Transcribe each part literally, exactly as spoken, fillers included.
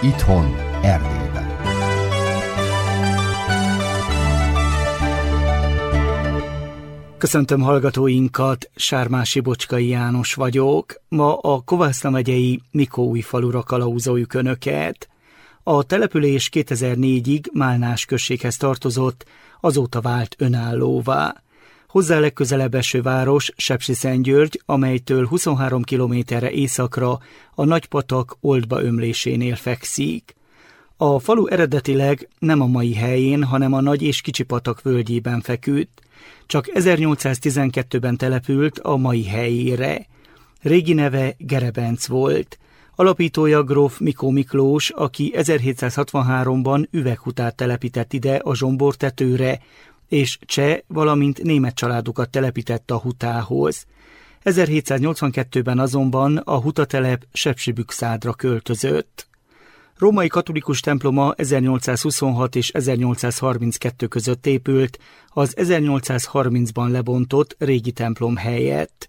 Itthon, Erdélyben. Köszöntöm hallgatóinkat, Sármási Bocskai János vagyok. Ma a Kovászna megyei Mikóújfalura kalauzoljuk Önöket. A település kétezer-négyig Málnás községhez tartozott, azóta vált önállóvá. Hozzá legközelebb eső város Sepsiszentgyörgy, amelytől huszonhárom kilométerre északra a Nagypatak Oldba ömlésénél fekszik. A falu eredetileg nem a mai helyén, hanem a Nagy és Kicsipatak völgyében feküdt. Csak ezernyolcszáztizenkettőben települt a mai helyére. Régi neve Gerebenc volt. Alapítója gróf Mikó Miklós, aki ezerhétszázhatvanháromban Üveghutát telepített ide a Zsombortetőre, és cseh, valamint német családokat telepített a Hutához. ezerhétszáznyolcvankettőben azonban a Hutatelep Sepsibükszádra költözött. Római katolikus temploma ezernyolcszázhuszonhat és ezernyolcszázharminckettő között épült, az ezernyolcszázharmincban lebontott régi templom helyett.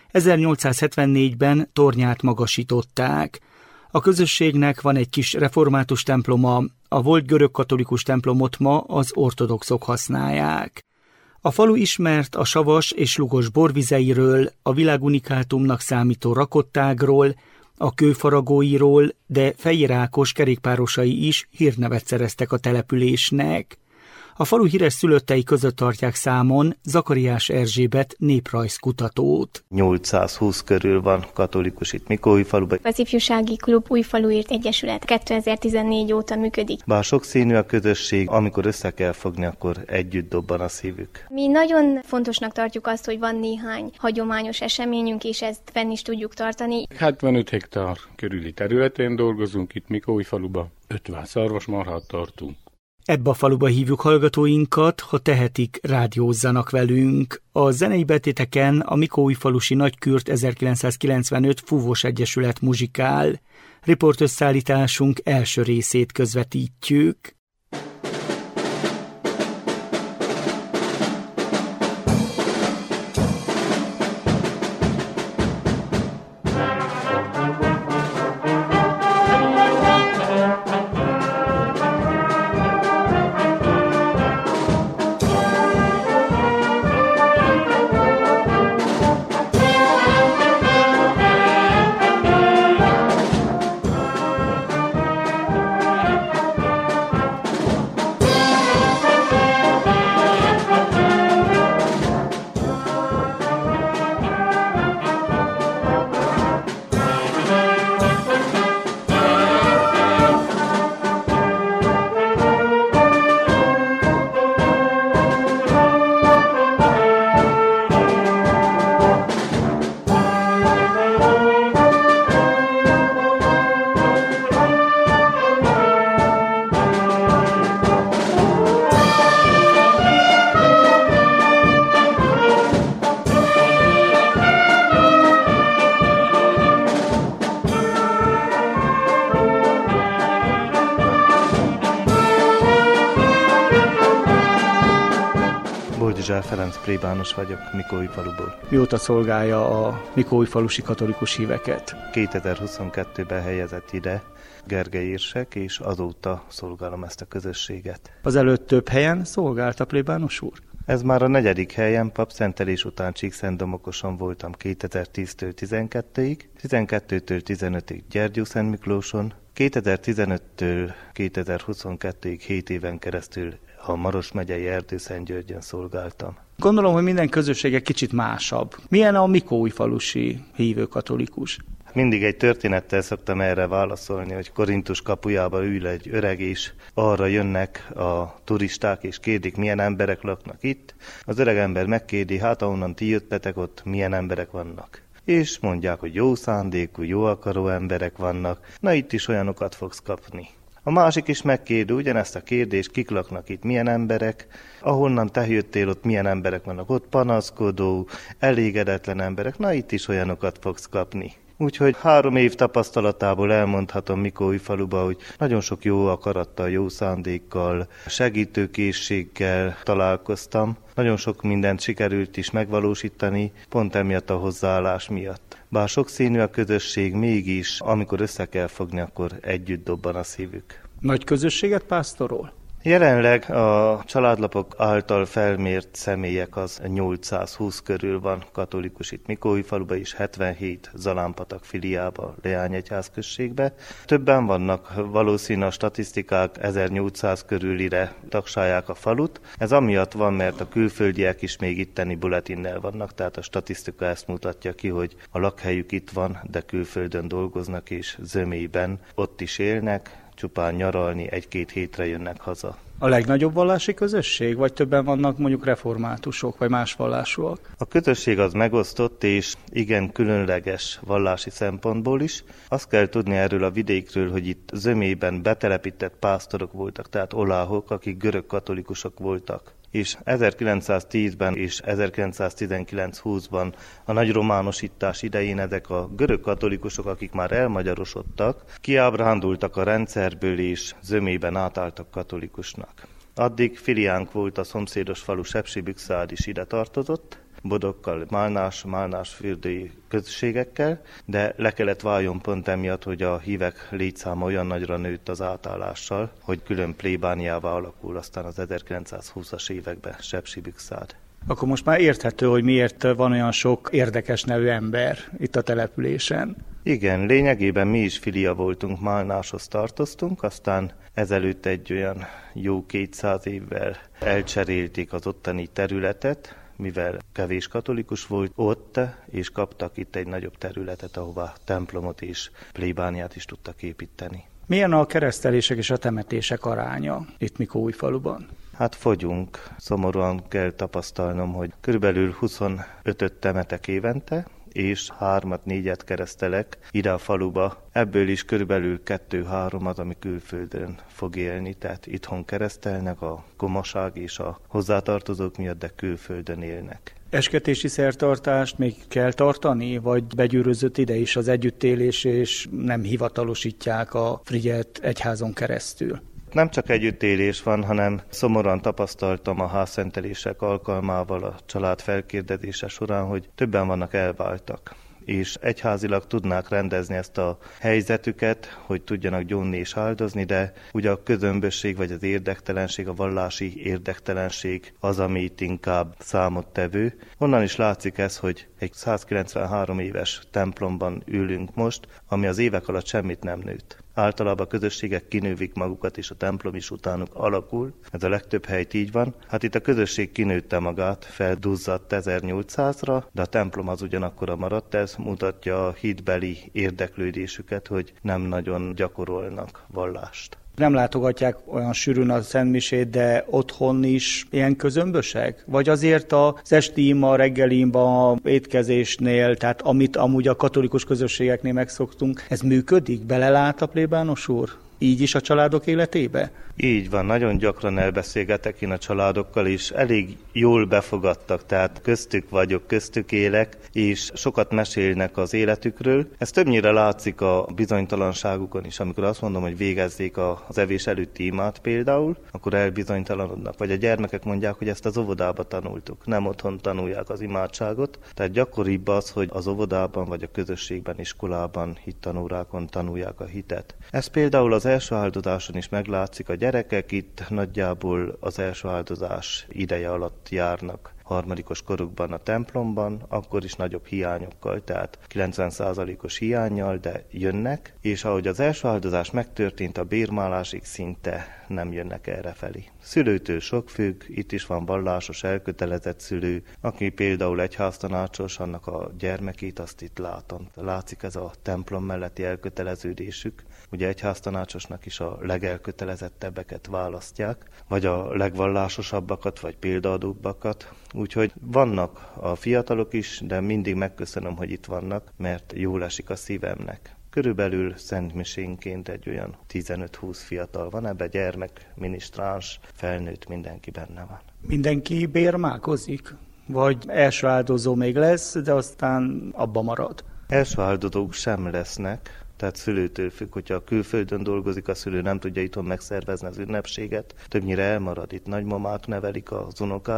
ezernyolcszázhetvennégyben tornyát magasították. A közösségnek van egy kis református temploma, a volt görögkatolikus templomot ma az ortodoxok használják. A falu ismert a savas és lugos borvizeiről, a világunikátumnak számító rakottágról, a kőfaragóiról, de Fejér Ákos kerékpárosai is hírnevet szereztek a településnek. A falu híres szülöttei között tartják számon Zakariás Erzsébet néprajzkutatót. nyolcszázhúsz körül van katolikus itt Mikóújfaluban. Az Ifjúsági Klub Újfaluért Egyesület kétezer-tizennégy óta működik. Bár sokszínű a közösség, amikor össze kell fogni, akkor együtt dobban a szívük. Mi nagyon fontosnak tartjuk azt, hogy van néhány hagyományos eseményünk, és ezt fenn is tudjuk tartani. hetvenöt hektár körüli területén dolgozunk itt Mikóújfaluban, ötven szarvasmarhát tartunk. Ebbe a faluba hívjuk hallgatóinkat, ha tehetik, rádiózzanak velünk. A zenei betéteken a Mikóújfalusi Nagykürt ezerkilencszázkilencvenöt Fúvós Egyesület muzsikál. Riportösszállításunk első részét közvetítjük. Ferenc plébános vagyok Mikóújfaluból. Mióta szolgálja a mikóújfalusi katolikus híveket? kétezer-huszonkettőben helyezett ide Gergely érsek, és azóta szolgálom ezt a közösséget. Azelőtt több helyen szolgált a plébános úr? Ez már a negyedik helyen, papszentelés után Csíkszentdomokoson voltam kétezer-tíztől tizenkettőig, tizenkettőtől tizenötig Gyergyószentmiklóson, kétezer-tizenöttől kétezer-huszonkettőig hét éven keresztül a Maros megyei Erdőszentgyörgyön szolgáltam. Gondolom, hogy minden közösség egy kicsit másabb. Milyen a mikóújfalusi hívő katolikus? Mindig egy történettel szoktam erre válaszolni, hogy Korintus kapujába ül egy öreg, és arra jönnek a turisták, és kérdik, milyen emberek laknak itt. Az öreg ember megkérdi, hát ahonnan ti jöttetek, ott milyen emberek vannak. És mondják, hogy jó szándékú, jó akaró emberek vannak, na itt is olyanokat fogsz kapni. A másik is megkérdi ugyanezt a kérdést, kik laknak itt, milyen emberek, ahonnan te jöttél, ott milyen emberek vannak, ott panaszkodó, elégedetlen emberek, na itt is olyanokat fogsz kapni. Úgyhogy három év tapasztalatából elmondhatom Mikóújfaluba, hogy nagyon sok jó akarattal, jó szándékkal, segítőkészséggel találkoztam. Nagyon sok mindent sikerült is megvalósítani, pont emiatt a hozzáállás miatt. Bár sokszínű a közösség, mégis amikor össze kell fogni, akkor együtt dobban a szívük. Nagy közösséget pásztorol? Jelenleg a családlapok által felmért személyek az nyolcszázhúsz körül van katolikus itt Mikóújfaluban is, hetvenhét Zalánpatak filiába, Leányegyház községbe. Többen vannak, valószínű a statisztikák ezernyolcszáz körülire tagsálják a falut. Ez amiatt van, mert a külföldiek is még itteni buletinnel vannak, tehát a statisztika ezt mutatja ki, hogy a lakhelyük itt van, de külföldön dolgoznak és zömében ott is élnek, csupán nyaralni, egy-két hétre jönnek haza. A legnagyobb vallási közösség, vagy többen vannak mondjuk reformátusok, vagy más vallásúak? A közösség az megosztott, és igen különleges vallási szempontból is. Azt kell tudni erről a vidékről, hogy itt zömében betelepített pásztorok voltak, tehát oláhok, akik görög katolikusok voltak. És ezerkilencszáztízben és ezerkilencszáztizenkilenc-húszban a nagy románosítás idején ezek a görög katolikusok, akik már elmagyarosodtak, kiábrándultak a rendszerből és zömében átálltak katolikusnak. Addig filiánk volt a szomszédos falu Sepsibyxárd is ide tartozott, Bodokkal, Málnás, Málnásfürdői közösségekkel, de le kellett váljon pont emiatt, hogy a hívek létszáma olyan nagyra nőtt az átállással, hogy külön plébániává alakul aztán az ezerkilencszázhúszas években Sepsibyxárd. Akkor most már érthető, hogy miért van olyan sok érdekes nevű ember itt a településen. Igen, lényegében mi is filia voltunk, Málnáshoz tartoztunk, aztán ezelőtt egy olyan jó kétszáz évvel elcserélték az ottani területet, mivel kevés katolikus volt ott, és kaptak itt egy nagyobb területet, ahová templomot és plébániát is tudtak építeni. Milyen a keresztelések és a temetések aránya itt Mikóújfaluban? Hát fogyunk. Szomorúan kell tapasztalnom, hogy körülbelül huszonötöt temetek évente, és hármat, négyet keresztelek ide a faluba. Ebből is körülbelül kettő-három az, ami külföldön fog élni, tehát itthon keresztelnek a gomaság és a hozzátartozók miatt, de külföldön élnek. Esketési szertartást még kell tartani, vagy begyűrözött ide is az együttélés, és nem hivatalosítják a Frigyet egyházon keresztül? Nem csak együttélés van, hanem szomorúan tapasztaltam a házszentelések alkalmával a család felkérdezése során, hogy többen vannak elváltak, és egyházilag tudnák rendezni ezt a helyzetüket, hogy tudjanak gyónni és áldozni, de ugye a közömbösség vagy az érdektelenség, a vallási érdektelenség az, ami itt inkább számottevő. Onnan is látszik ez, hogy egy százkilencvenhárom éves templomban ülünk most, ami az évek alatt semmit nem nőtt. Általában a közösségek kinővik magukat, és a templom is utánuk alakul. Ez a legtöbb helyt így van. Hát itt a közösség kinőtte magát, felduzzadt ezernyolcszázra, de a templom az ugyanakkora maradt. Ez mutatja a hitbeli érdeklődésüket, hogy nem nagyon gyakorolnak vallást. Nem látogatják olyan sűrűn a szentmisét, de otthon is ilyen közömbösek? Vagy azért az esti ima, reggeli ima, étkezésnél, tehát amit amúgy a katolikus közösségeknél megszoktunk, ez működik? Belelát a plébános úr? Így is a családok életébe? Így van, nagyon gyakran elbeszélgetek én a családokkal is, elég jól befogadtak, tehát köztük vagyok, köztük élek, és sokat mesélnek az életükről. Ez többnyire látszik a bizonytalanságukon is, amikor azt mondom, hogy végezzék az evés előtti imát például, akkor elbizonytalanodnak. Vagy a gyermekek mondják, hogy ezt az óvodába tanultuk, nem otthon tanulják az imádságot. Tehát gyakoribb az, hogy az óvodában vagy a közösségben, iskolában, hittanórákon tanulják a hitet. Ez például az első áldozáson is meglátszik, a gyerekek itt nagyjából az első áldozás ideje alatt járnak harmadikos korukban a templomban, akkor is nagyobb hiányokkal, tehát kilencven százalékos hiánnyal, de jönnek, és ahogy az első áldozás megtörtént, a bérmálásig szinte nem jönnek errefelé. Szülőtől sok függ, itt is van vallásos, elkötelezett szülő, aki például egyháztanácsos, annak a gyermekét azt itt látom. Látszik ez a templom melletti elköteleződésük. Ugye egyháztanácsosnak is a legelkötelezettebbeket választják, vagy a legvallásosabbakat, vagy példaadóbbakat. Úgyhogy vannak a fiatalok is, de mindig megköszönöm, hogy itt vannak, mert jól esik a szívemnek. Körülbelül szentmisénként egy olyan tizenöt-húsz fiatal van, ebbe gyermek, minisztráns, felnőtt, mindenki benne van. Mindenki bérmálkozik? Vagy első áldozó még lesz, de aztán abba marad? Első áldozók sem lesznek, tehát szülőtől függ, hogyha a külföldön dolgozik, a szülő nem tudja itthon megszervezni az ünnepséget, többnyire elmarad, itt nagymamák nevelik az unokát,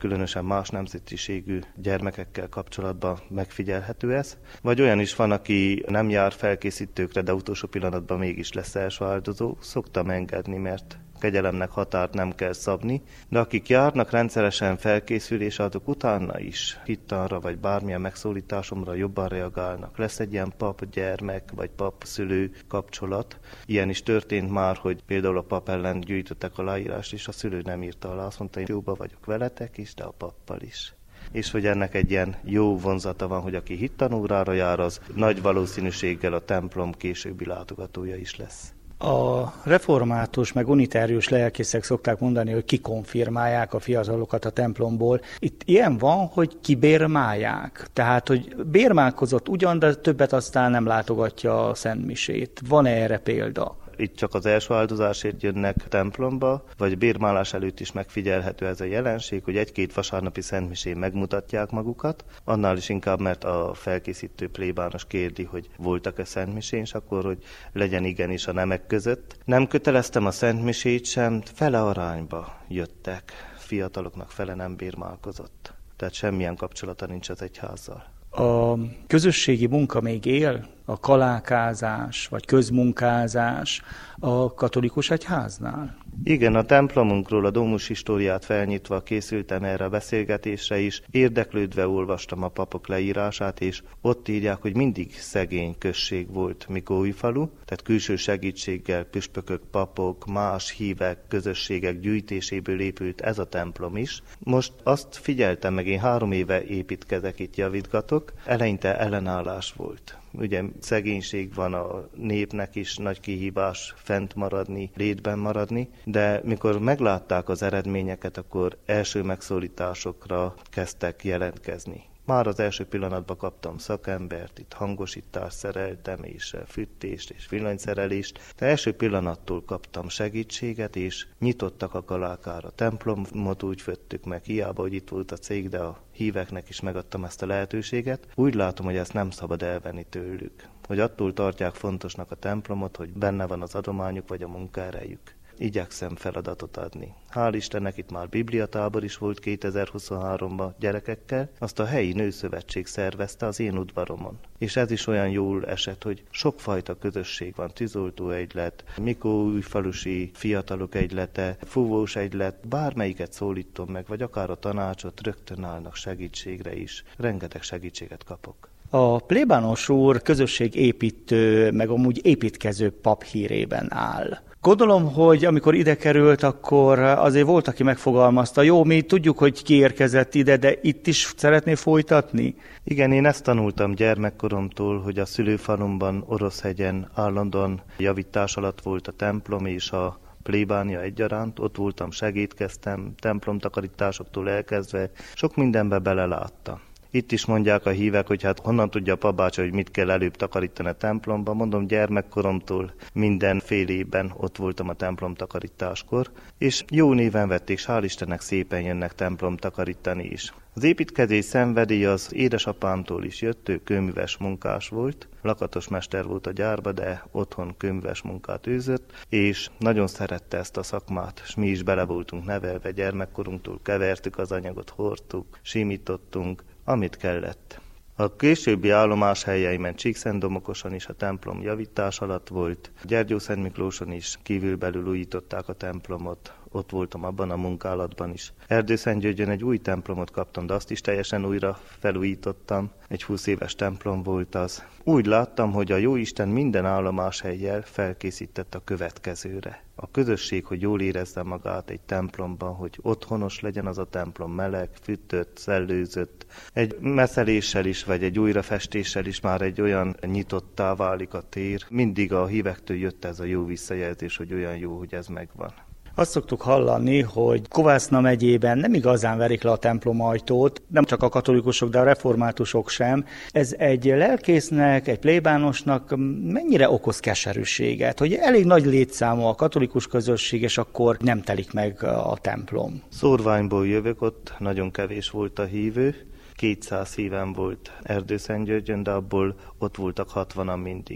különösen más nemzetiségű gyermekekkel kapcsolatban megfigyelhető ez. Vagy olyan is van, aki nem jár felkészítőkre, de utolsó pillanatban mégis lesz első áldozó. Szoktam engedni, mert kegyelemnek határt nem kell szabni, de akik járnak rendszeresen felkészülésre, azok utána is hittanra vagy bármilyen megszólításomra jobban reagálnak. Lesz egy ilyen pap-gyermek vagy pap-szülő kapcsolat. Ilyen is történt már, hogy például a pap ellen gyűjtöttek aláírást, és a szülő nem írta alá. Azt mondta, hogy jóba vagyok veletek is, de a pappal is. És hogy ennek egy ilyen jó vonzata van, hogy aki hittanórára jár, az nagy valószínűséggel a templom későbbi látogatója is lesz. A református meg unitárius lelkészek szokták mondani, hogy kikonfirmálják a fiatalokat a templomból. Itt ilyen van, hogy kibérmálják. Tehát, hogy bérmálkozott ugyan, de többet aztán nem látogatja a szentmisét. Van erre példa? Itt csak az első áldozásért jönnek templomba, vagy bérmálás előtt is megfigyelhető ez a jelenség, hogy egy-két vasárnapi szentmisén megmutatják magukat, annál is inkább, mert a felkészítő plébános kérdi, hogy voltak-e szentmisén, és akkor, hogy legyen igenis a nemek között. Nem köteleztem a szentmisét sem, fele arányba jöttek, fiataloknak fele nem bérmálkozott. Tehát semmilyen kapcsolata nincs az egyházzal. A közösségi munka még él? A kalákázás vagy közmunkázás a katolikus egyháznál? Igen, a templomunkról a Domus Historiát felnyitva készültem erre a beszélgetésre is. Érdeklődve olvastam a papok leírását, és ott írják, hogy mindig szegény község volt Mikóújfalu, tehát külső segítséggel püspökök, papok, más hívek, közösségek gyűjtéséből épült ez a templom is. Most azt figyeltem meg, én három éve építkezek, itt javítgatok, eleinte ellenállás volt. Ugye szegénység van, a népnek is nagy kihívás fent maradni, létben maradni, de mikor meglátták az eredményeket, akkor első megszólításokra kezdtek jelentkezni. Már az első pillanatban kaptam szakembert, itt hangosítást szereltem, és fűtést, és villanyszerelést. De első pillanattól kaptam segítséget, és nyitottak a kalákára. A templomot úgy föttük meg, hiába, hogy itt volt a cég, de a híveknek is megadtam ezt a lehetőséget. Úgy látom, hogy ezt nem szabad elvenni tőlük. Hogy attól tartják fontosnak a templomot, hogy benne van az adományuk, vagy a munkaerejük. Igyekszem feladatot adni. Hál' Istennek itt már bibliatábor is volt kétezer-huszonháromban gyerekekkel, azt a helyi nőszövetség szervezte az én udvaromon. És ez is olyan jól esett, hogy sokfajta közösség van, tűzoltó egylet, Mikóújfalusi fiatalok egylete, fúvós egylet, bármelyiket szólítom meg, vagy akár a tanácsot, rögtön állnak segítségre is. Rengeteg segítséget kapok. A plébános úr közösségépítő, meg amúgy építkező pap hírében áll. Gondolom, hogy amikor ide került, akkor azért volt, aki megfogalmazta, jó, mi tudjuk, hogy kiérkezett ide, de itt is szeretné folytatni? Igen, én ezt tanultam gyermekkoromtól, hogy a szülőfalumban, Oroszhegyen állandóan javítás alatt volt a templom és a plébánia egyaránt, ott voltam, segítkeztem, templomtakarításoktól elkezdve, sok mindenbe beleláttam. Itt is mondják a hívek, hogy hát honnan tudja a papbácsi, hogy mit kell előbb takarítani a templomban. Mondom, gyermekkoromtól minden fél évben ott voltam a templom takarításkor, és jó néven vették, s hál' Istennek szépen jönnek templom takarítani is. Az építkezés szenvedély az édesapámtól is jött, ő kőműves munkás volt, lakatos mester volt a gyárba, de otthon kőműves munkát űzött, és nagyon szerette ezt a szakmát, és mi is bele voltunk nevelve gyermekkorunktól, kevertük az anyagot, hordtuk, simítottunk, amit kellett. A későbbi állomás helyeimen Csíkszentdomokoson is a templom javítás alatt volt, Gyergyószentmiklóson is kívülbelül újították a templomot, ott voltam abban a munkálatban is. Erdőszentgyörgyön egy új templomot kaptam, de azt is teljesen újra felújítottam, egy húsz éves templom volt az. Úgy láttam, hogy a Jóisten minden állomáshelyjel felkészített a következőre. A közösség, hogy jól érezze magát egy templomban, hogy otthonos legyen az a templom, meleg, fűtött, szellőzött. Egy messzeléssel is, vagy egy újrafestéssel is már egy olyan nyitottá válik a tér. Mindig a hívektől jött ez a jó visszajelzés, hogy olyan jó, hogy ez megvan. Azt szoktuk hallani, hogy Kovászna megyében nem igazán verik le a templom ajtót, nem csak a katolikusok, de a reformátusok sem. Ez egy lelkésznek, egy plébánosnak mennyire okoz keserűséget, hogy elég nagy létszámú a katolikus közösség, és akkor nem telik meg a templom. Szórványból jövök, ott nagyon kevés volt a hívő, kétszáz híven volt Erdőszentgyörgyön, de abból ott voltak hatvanan mindig.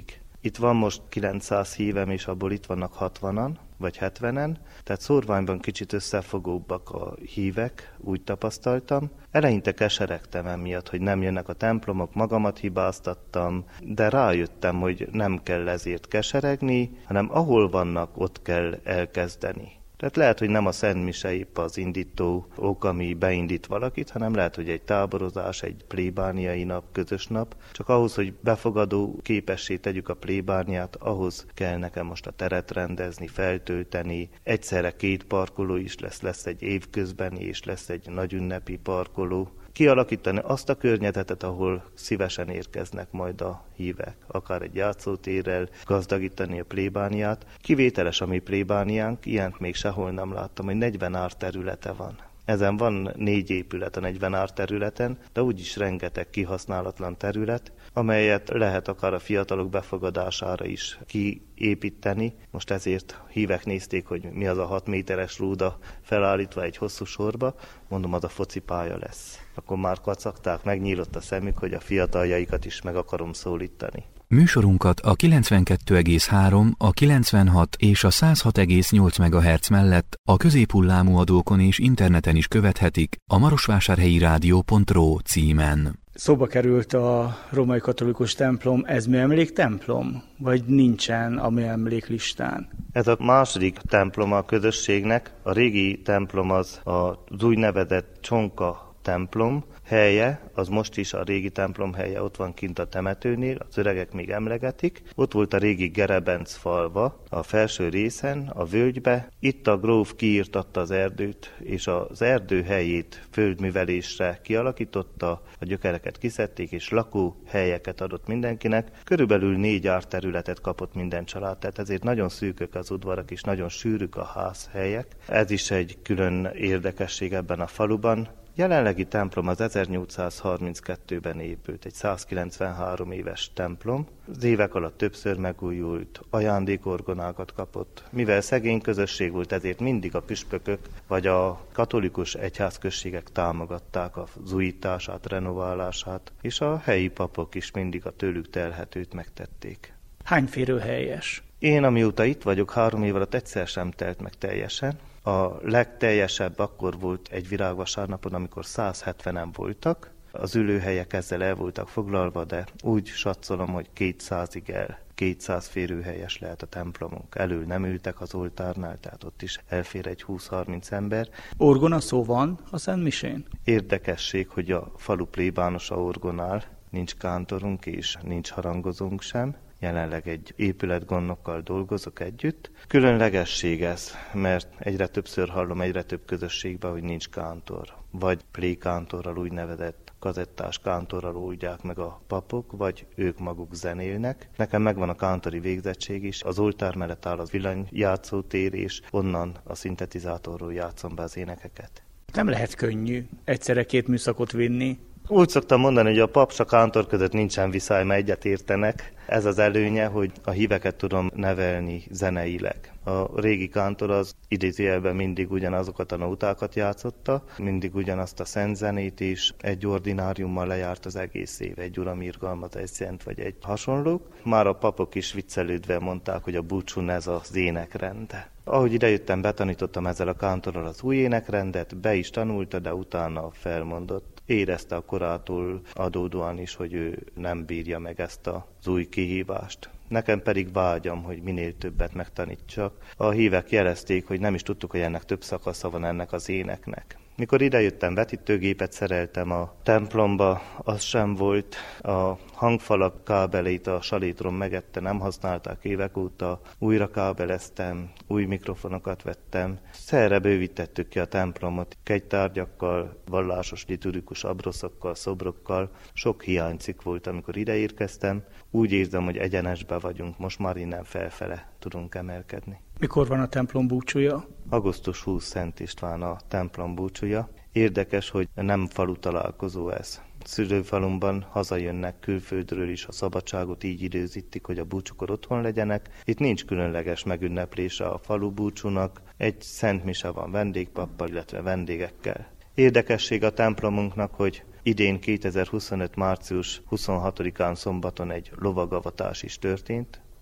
Itt van most kilencszáz hívem, és abból itt vannak hatvanan, vagy hetvenen, tehát szórványban kicsit összefogóbbak a hívek, úgy tapasztaltam. Eleinte keseregtem emiatt, hogy nem jönnek a templomok, magamat hibáztattam, de rájöttem, hogy nem kell ezért keseregni, hanem ahol vannak, ott kell elkezdeni. Tehát lehet, hogy nem a Szent Mise épp az indító ok, ami beindít valakit, hanem lehet, hogy egy táborozás, egy plébániai nap, közös nap. Csak ahhoz, hogy befogadó képessé tegyük a plébániát, ahhoz kell nekem most a teret rendezni, feltölteni. Egyszerre két parkoló is lesz, lesz egy évközbeni és lesz egy nagyünnepi parkoló. Kialakítani azt a környezetet, ahol szívesen érkeznek majd a hívek, akár egy játszótérrel, gazdagítani a plébániát. Kivételes a mi plébániánk, ilyent még sehol nem láttam, hogy negyven ár területe van. Ezen van négy épület a negyven ár területen, de úgyis rengeteg kihasználatlan terület, amelyet lehet akár a fiatalok befogadására is kiépíteni. Most ezért hívek nézték, hogy mi az a hat méteres rúda felállítva egy hosszú sorba, mondom, az a focipálya lesz. Akkor már kacagták, megnyílott a szemük, hogy a fiataljaikat is meg akarom szólítani. Műsorunkat a kilencvenkettő egész három, a kilencvenhat és a száz hat egész nyolc megahertz mellett a középhullámú adókon és interneten is követhetik a marosvásárhelyi rádió pont ro címen. Szóba került a római katolikus templom, ez műemléktemplom? Vagy nincsen a műemléklistán? Ez a második templom a közösségnek. A régi templom az az úgynevezett Csonka templom helye, az most is a régi templom helye, ott van kint a temetőnél, az öregek még emlegetik. Ott volt a régi Gerebenc falva, a felső részen, a völgybe. Itt a gróf kiírtatta az erdőt, és az erdő helyét földművelésre kialakította, a gyökereket kiszedték, és lakóhelyeket adott mindenkinek. Körülbelül négy ár területet kapott minden család, tehát ezért nagyon szűkök az udvarak, és nagyon sűrűk a házhelyek. Ez is egy külön érdekesség ebben a faluban. Jelenlegi templom az ezernyolcszázharminckettőben épült, egy százkilencvenhárom éves templom. Az évek alatt többször megújult, ajándékorgonákat kapott. Mivel szegény közösség volt, ezért mindig a püspökök vagy a katolikus egyházközségek támogatták az újítását, renoválását, és a helyi papok is mindig a tőlük telhetőt megtették. Hány férőhelyes? Én, amióta itt vagyok, három év alatt egyszer sem telt meg teljesen. A legteljesebb akkor volt egy virágvasárnapon, amikor száz hetvenen voltak. Az ülőhelyek ezzel el voltak foglalva, de úgy satszolom, hogy kétszázig el, kétszáz férőhelyes lehet a templomunk. Elől nem ültek az oltárnál, tehát ott is elfér egy húsz-harminc ember. Orgona szó van a Szent Misén? Érdekesség, hogy a falu plébánosa orgonál, nincs kántorunk és nincs harangozónk sem. Jelenleg egy épületgondnokkal dolgozok együtt. Különlegesség ez, mert egyre többször hallom egyre több közösségben, hogy nincs kántor. Vagy plékántorral úgynevezett kazettás kántorral oldják meg a papok, vagy ők maguk zenélnek. Nekem megvan a kántori végzettség is, az oltár mellett áll az villanyjátszótér, és onnan a szintetizátorról játszom be az énekeket. Nem lehet könnyű egyszerre két műszakot vinni. Úgy szoktam mondani, hogy a pap és a kántor között nincsen viszály, mert egyet értenek. Ez az előnye, hogy a híveket tudom nevelni zeneileg. A régi kántor az idézőjelben mindig ugyanazokat a nótákat játszotta, mindig ugyanazt a szent zenét is, egy ordináriummal lejárt az egész év, egy uramirgalmat, egy szent vagy egy hasonlók. Már a papok is viccelődve mondták, hogy a búcsún ez az énekrend. Ahogy idejöttem, betanítottam ezzel a kántorral az új énekrendet, be is tanulta, de utána felmondott. Érezte a korától adódóan is, hogy ő nem bírja meg ezt az új kihívást. Nekem pedig vágyam, hogy minél többet megtanítsak. A hívek jelezték, hogy nem is tudtuk, hogy ennek több szakasza van ennek az éneknek. Mikor idejöttem, vetítőgépet szereltem a templomba, az sem volt. A hangfalak kábeleit a salétrom megette, nem használták évek óta. Újra kábeleztem, új mikrofonokat vettem. Szerre bővítettük ki a templomot, kegytárgyakkal, vallásos liturgikus abroszokkal, szobrokkal. Sok hiánycikk volt, amikor ideérkeztem. Úgy érzem, hogy egyenesbe vagyunk, most már innen felfele tudunk emelkedni. Mikor van a templom búcsúja? augusztus huszadika Szent István a templom búcsúja. Érdekes, hogy nem falu találkozó ez. Szülőfalumban hazajönnek külföldről is, a szabadságot így időzítik, hogy a búcsukor otthon legyenek. Itt nincs különleges megünneplése a falu búcsúnak. Egy szent mise van vendégpappal, illetve vendégekkel. Érdekesség a templomunknak, hogy idén kétezer-huszonöt. március huszonhatodikán szombaton egy lovagavatás is történt.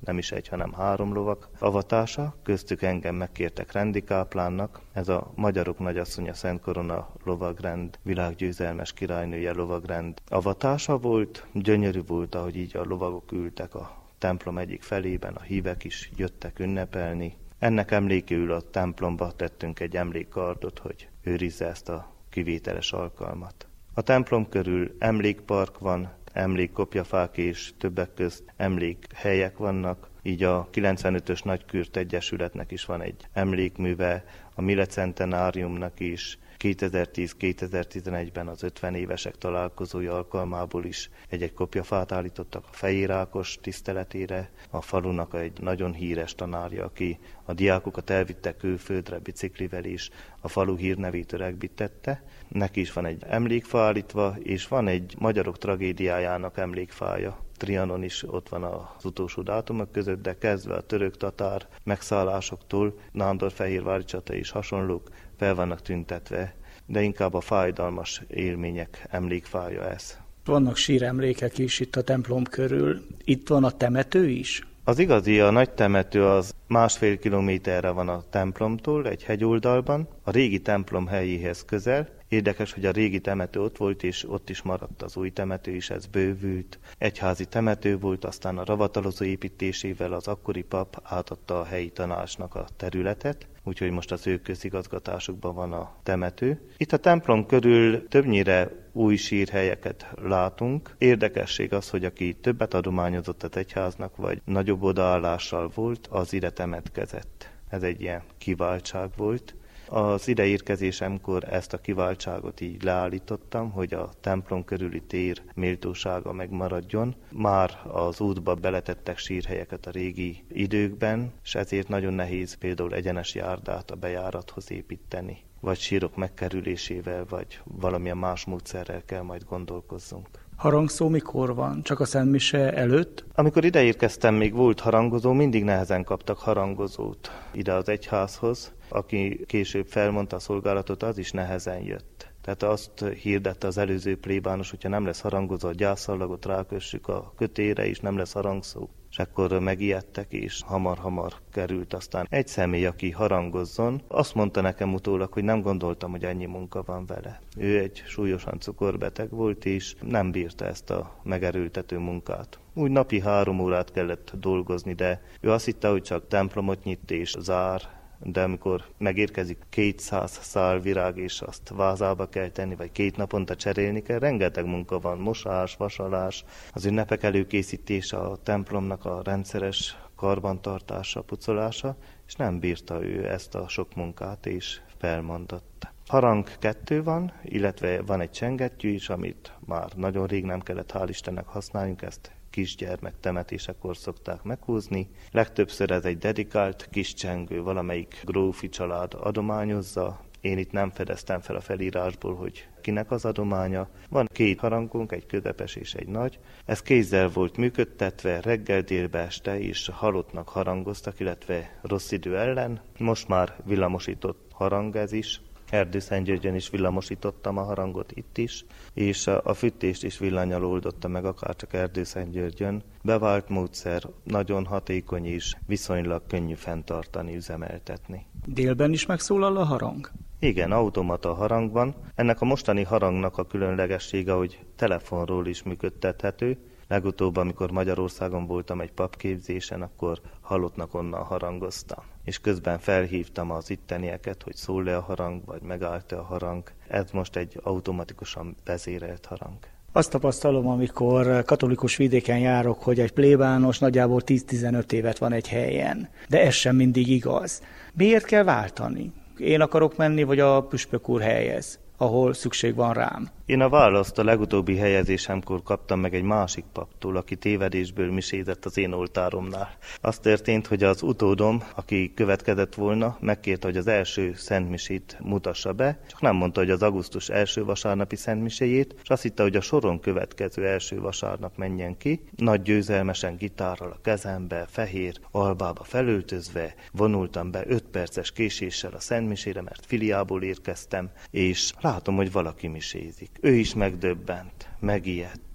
nem is egy, hanem három lovak avatása, köztük engem megkértek rendikáplánnak. Ez a Magyarok Nagyasszonya Szent Korona lovagrend, világgyőzelmes királynője lovagrend avatása volt. Gyönyörű volt, ahogy így a lovagok ültek a templom egyik felében, a hívek is jöttek ünnepelni. Ennek emlékéül a templomba tettünk egy emlékkardot, hogy őrizze ezt a kivételes alkalmat. A templom körül emlékpark van, emlékkopjafák és többek közt emlékhelyek vannak, így a kilencvenötös Nagykürt Egyesületnek is van egy emlékműve, a Mille Centenáriumnak is, kétezer-tíz kétezer-tizenegyben az ötven évesek találkozója alkalmából is egy-egy kopjafát állítottak a Fejér Ákos tiszteletére, a falunak egy nagyon híres tanárja, aki a diákokat elvitte külföldre biciklivel is, a falu hírnevét öregbítette. Neki is van egy emlékfa állítva, és van egy magyarok tragédiájának emlékfája. Trianon is ott van az utolsó dátumok között, de kezdve a török-tatár megszállásoktól, Nándorfehérvári csata és hasonlók fel vannak tüntetve, de inkább a fájdalmas élmények emlékfája ez. Vannak síremlékek is itt a templom körül. Itt van a temető is? Az igazi, a nagy temető az másfél kilométerre van a templomtól, egy hegyoldalban, a régi templom helyéhez közel. Érdekes, hogy a régi temető ott volt, és ott is maradt az új temető is, ez bővült. Egyházi temető volt, aztán a ravatalozó építésével az akkori pap átadta a helyi tanácsnak a területet, úgyhogy most az ő közigazgatásukban van a temető. Itt a templom körül többnyire új sírhelyeket látunk. Érdekesség az, hogy aki többet adományozott az egyháznak, vagy nagyobb odaállással volt, az ide temetkezett. Ez egy ilyen kiváltság volt. Az ideérkezésemkor ezt a kiváltságot így leállítottam, hogy a templom körüli tér méltósága megmaradjon. Már az útba beletettek sírhelyeket a régi időkben, és ezért nagyon nehéz például egyenes járdát a bejárathoz építeni, vagy sírok megkerülésével, vagy valamilyen más módszerrel kell majd gondolkozzunk. Harangszó mikor van? Csak a Szent Mise előtt? Amikor ideérkeztem, még volt harangozó, mindig nehezen kaptak harangozót ide az egyházhoz. Aki később felmondta a szolgálatot, az is nehezen jött. Tehát azt hirdette az előző plébános, hogyha nem lesz harangozó, a gyászallagot rákössük a kötére, és nem lesz harangszó. És akkor megijedtek, és hamar-hamar került aztán egy személy, aki harangozzon. Azt mondta nekem utólag, hogy nem gondoltam, hogy ennyi munka van vele. Ő egy súlyosan cukorbeteg volt, és nem bírta ezt a megerőltető munkát. Úgy napi három órát kellett dolgozni, de ő azt hitte, hogy csak templomot nyit és zár, de amikor megérkezik kétszáz szál virág, és azt vázába kell tenni, vagy két naponta cserélni kell, rengeteg munka van, mosás, vasalás, az ünnepek előkészítése, a templomnak a rendszeres karbantartása, pucolása, és nem bírta ő ezt a sok munkát, és felmondott. Harang kettő van, illetve van egy csengettyű is, amit már nagyon rég nem kellett, hál' Istennek használjunk, ezt kisgyermek temetésekor szokták meghúzni. Legtöbbször ez egy dedikált kis csengő, valamelyik grófi család adományozza. Én itt nem fedeztem fel a felírásból, hogy kinek az adománya. Van két harangunk, egy közepes és egy nagy. Ez kézzel volt működtetve, reggel, délbe, este is halottnak harangoztak, illetve rossz idő ellen. Most már villamosított harang ez is. Erdőszentgyörgyön is villamosítottam a harangot itt is, és a fűtést is villanyal oldotta meg, akárcsak Erdőszentgyörgyön. Bevált módszer, nagyon hatékony is, viszonylag könnyű fenntartani, üzemeltetni. Délben is megszólal a harang? Igen, automata harang van. Ennek a mostani harangnak a különlegessége, hogy telefonról is működtethető. Legutóbb, amikor Magyarországon voltam egy papképzésen, akkor halottnak onnan harangoztam. És közben felhívtam az ittenieket, hogy szól-e a harang, vagy megállt-e a harang. Ez most egy automatikusan vezérelt harang. Azt tapasztalom, amikor katolikus vidéken járok, hogy egy plébános nagyjából tíz-tizenöt évet van egy helyen. De ez sem mindig igaz. Miért kell váltani? Én akarok menni, vagy a püspök úr helyez, ahol szükség van rám? Én a választ a legutóbbi helyezésemkor kaptam meg egy másik paptól, aki tévedésből misézett az én oltáromnál. Az történt, hogy az utódom, aki következett volna, megkérte, hogy az első szentmisét mutassa be, csak nem mondta, hogy az augusztus első vasárnapi szentmiséjét, és azt hitte, hogy a soron következő első vasárnap menjen ki. Nagy győzelmesen gitárral a kezembe, fehér albába felöltözve, vonultam be öt perces késéssel a szentmisére, mert filiából érkeztem, és látom, hogy valaki misézik. Ő is megdöbbent, megijedt.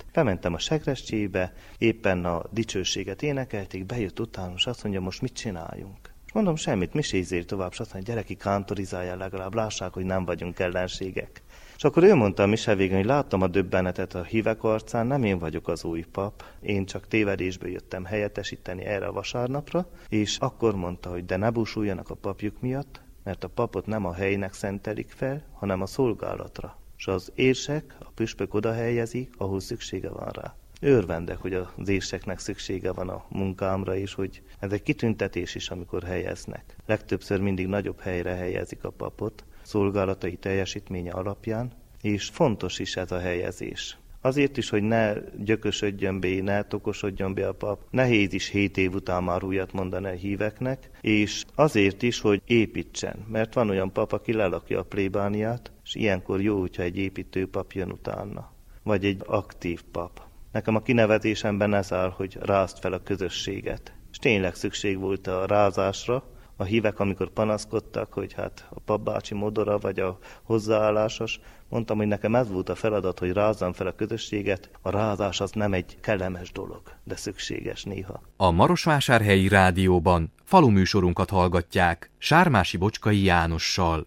Bementem a segresdjébe, éppen a dicsőséget énekelték, bejött utána, és azt mondja, most mit csináljunk? És mondom, semmit, misézzél tovább, és azt mondja, gyere ki, kántorizáljál legalább, lássák, hogy nem vagyunk ellenségek. És akkor ő mondta a mise végén, hogy láttam a döbbenetet a hívek arcán, nem én vagyok az új pap, én csak tévedésből jöttem helyettesíteni erre a vasárnapra, és akkor mondta, hogy de ne búsuljanak a papjuk miatt, mert a papot nem a helynek szentelik fel, hanem a szolgálatra. És az érsek, a püspök oda helyezik, ahol szüksége van rá. Örvendek, hogy az érseknek szüksége van a munkámra, és hogy ez egy kitüntetés is, amikor helyeznek. Legtöbbször mindig nagyobb helyre helyezik a papot, szolgálatai teljesítménye alapján, és fontos is ez a helyezés. Azért is, hogy ne gyökösödjön be, ne tokosodjon be a pap, nehéz is hét év után már újat mondani a híveknek, és azért is, hogy építsen, mert van olyan pap, aki lelakja a plébániát, és ilyenkor jó, hogyha egy építő pap jön utána, vagy egy aktív pap. Nekem a kinevezésemben ez áll, hogy rázd fel a közösséget. És tényleg szükség volt a rázásra. A hívek, amikor panaszkodtak, hogy hát a papbácsi modora vagy a hozzáállásos, mondtam, hogy nekem ez volt a feladat, hogy rázzam fel a közösséget. A rázás az nem egy kellemes dolog, de szükséges néha. A Marosvásárhelyi Rádióban faluműsorunkat hallgatják Sármási Bocskai Jánossal.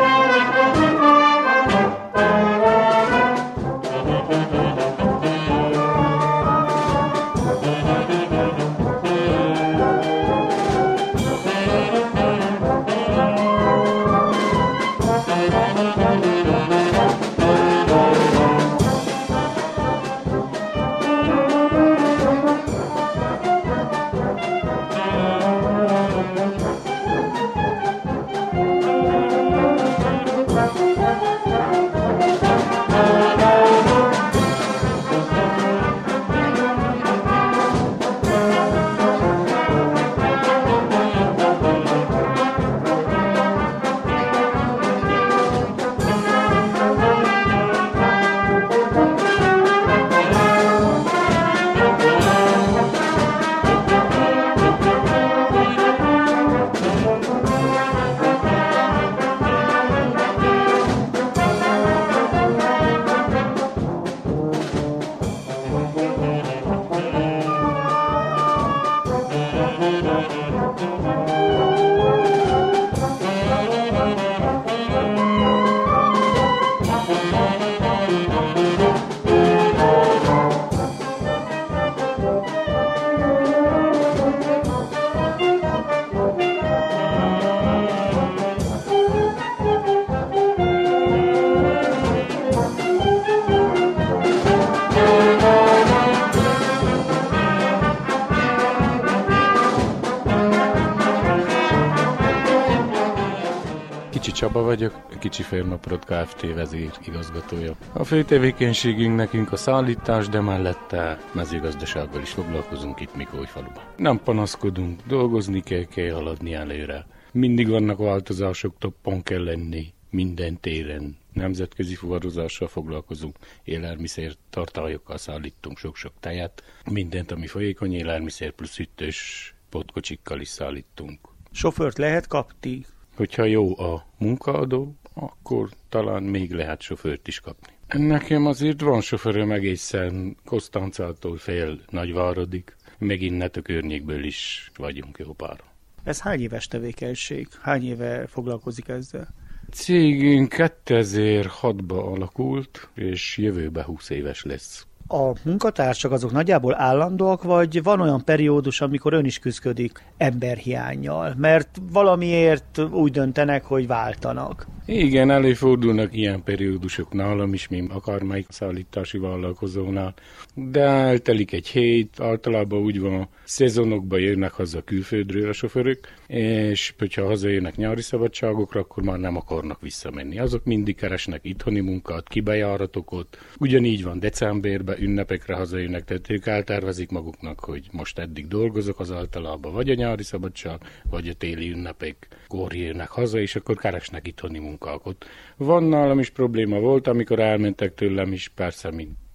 Csaba vagyok, a Kicsi Fermaprod Kft. Vezér igazgatója. A fő tevékenységünk nekünk a szállítás, de mellette mezőgazdasággal is foglalkozunk itt Mikóifaluban. Nem panaszkodunk, dolgozni kell, kell haladni előre. Mindig vannak változások, toppon kell lenni, minden téren. Nemzetközi fuvarozással foglalkozunk, élelmiszer tartályokkal szállítunk sok-sok tejet. Mindent, ami folyékony élelmiszer plusz ütős pótkocsikkal is szállítunk. Sofőrt lehet kapni? Hogyha jó a munkaadó, akkor talán még lehet sofőrt is kapni. Nekem azért van sofőröm egészen Kosztancától fél Nagyváradig, meg innen a környékből is vagyunk jó pára. Ez hány éves tevékenység? Hány éve foglalkozik ezzel? Cégünk kétezer-hatban alakult, és jövőben húsz éves lesz. A munkatársak azok nagyjából állandóak, vagy van olyan periódus, amikor ön is küszködik emberhiánnyal, mert valamiért úgy döntenek, hogy váltanak? Igen, előfordulnak ilyen periódusok nálam is, mint akármelyik szállítási vállalkozónál, de eltelik egy hét, általában úgy van, szezonokban jönnek haza külföldről a sofőrök, és hogyha hazajönnek nyári szabadságokra, akkor már nem akarnak visszamenni. Azok mindig keresnek itthoni munkát, kibejáratokat, ugyanígy van decemberben, ünnepekre hazajönnek, tehát ők eltervezik maguknak, hogy most eddig dolgozok, az általában vagy a nyári szabadság, vagy a téli ünnepek, akkor jönnek haza, és akkor keresnek itthoni munkákat. Van nálam is probléma volt, amikor elmentek tőlem is, persze, mint